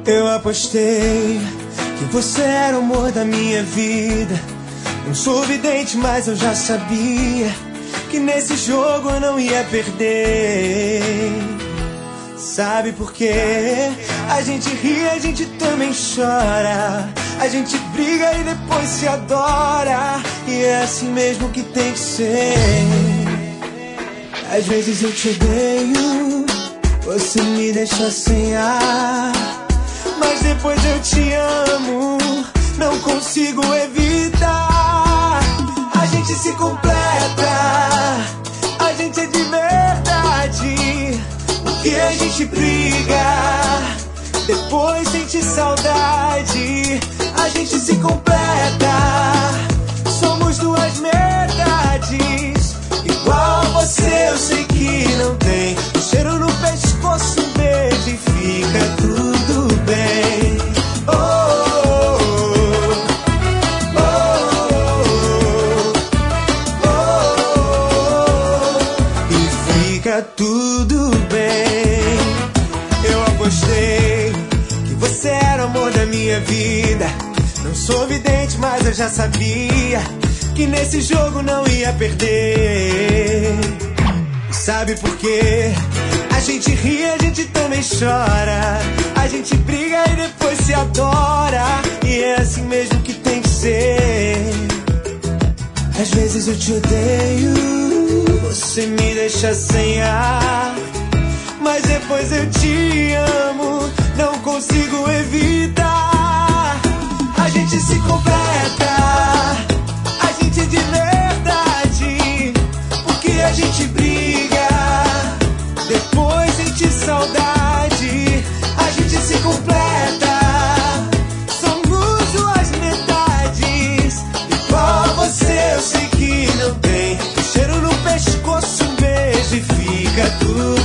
Eu apostei que você era o amor da minha vida. Não sou vidente, mas eu já sabia que nesse jogo eu não ia perder. Sabe por quê? A gente ri, a gente também chora. A gente briga e depois se adora. E é assim mesmo que tem que ser. Às vezes eu te odeio, você me deixa sem ar, mas depois eu te amo, não consigo evitar. A gente se completa, a gente é de verdade. O que a gente briga, depois sente saudade. A gente se completa, somos duas metades. Igual a você eu sei que não tem. Um cheiro no pescoço, um beijo e fica tudo bem. Oh, oh, oh, oh, oh, e fica tudo bem. Eu apostei que você era o amor da minha vida. Não sou vidente, mas eu já sabia que nesse jogo não ia perder. Sabe por quê? A gente ri, a gente também chora. A gente briga e depois se adora. E é assim mesmo que tem que ser. Às vezes eu te odeio, você me deixa sem ar, mas depois eu te amo, não consigo evitar. A gente se completa, a gente de verdade. Porque a gente briga, depois sente saudade. A gente se completa, somos duas metades. Igual a você eu sei que não tem. Um cheiro no pescoço, um beijo e fica tudo